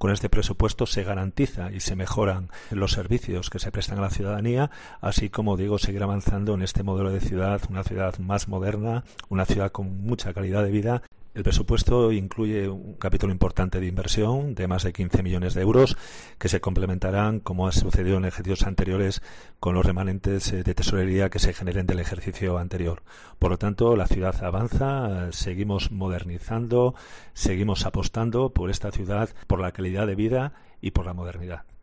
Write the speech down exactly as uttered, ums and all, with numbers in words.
Con este presupuesto se garantiza y se mejoran los servicios que se prestan a la ciudadanía, así como, digo, seguir avanzando en este modelo de ciudad, una ciudad más moderna, una ciudad con mucha calidad de vida. El presupuesto incluye un capítulo importante de inversión de más de quince millones de euros que se complementarán, como ha sucedido en ejercicios anteriores, con los remanentes de tesorería que se generen del ejercicio anterior. Por lo tanto, la ciudad avanza, seguimos modernizando, seguimos apostando por esta ciudad, por la calidad de vida y por la modernidad.